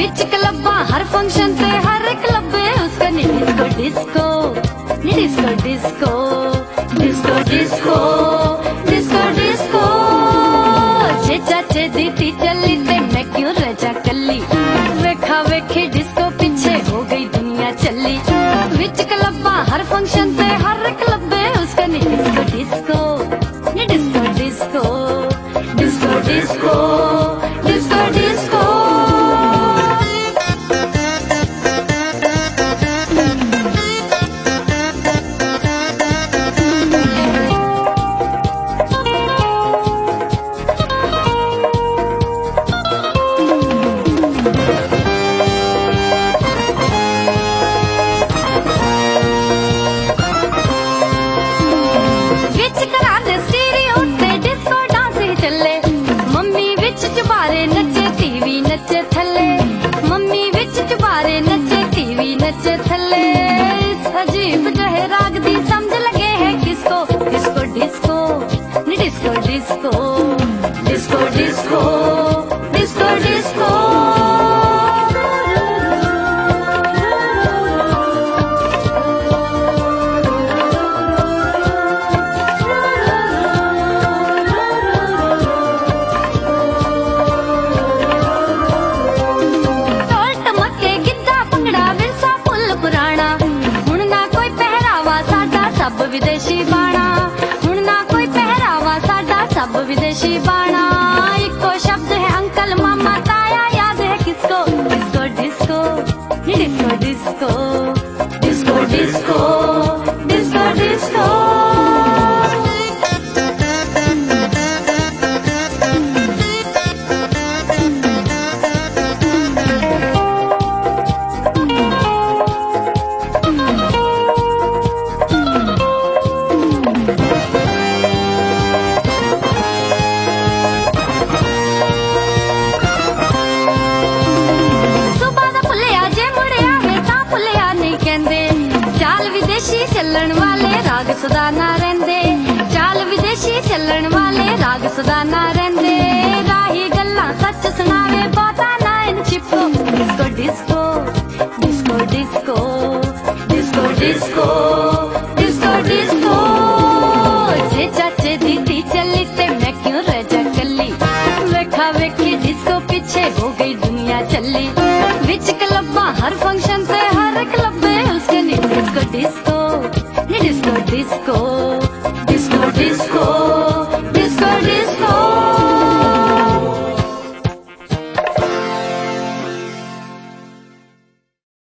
विच क्लब्बा हर function पे हर club है उसका नी डिस्को डिस्को नी disco disco disco disco disco disco जे चाचे दीदी चली ते मैं क्यों रह जा कल्ली वेखा वेखी डिस्को पीछे हो गई दुनिया चली विच क्लब्बा हर फंक्शन पे हर क्लब है उसका नी डिस्को डिस्को नी disco disco disco disco disco disco नचे थले अजीब जहे राग दी समझ लगे है किसको डिस्को डिस्को नी disco disco disco disco disco disco सब विदेशी बाणा हुण ना कोई पहरावा साडा सब विदेशी बाणा इको शब्द है अंकल मामा ताया याद है किसको disco disco disco disco disco disco disco disco चलन वाले राग सदा ना रहंदे चाल विदेशी चलन वाले राग सदा ना रहंदे राही गल्ला सच सुनावे बहुता ना इन चिपको disco disco disco disco disco disco disco disco जे चाचे दीदी चली ते मैं क्यों रह जा कल्ली वेखा वेखी डिस्को पीछे हो गई दुनिया चली विच क्लब्बा हर फंक्शन पे हर क्लब है उसके नी disco disco disco disco disco disco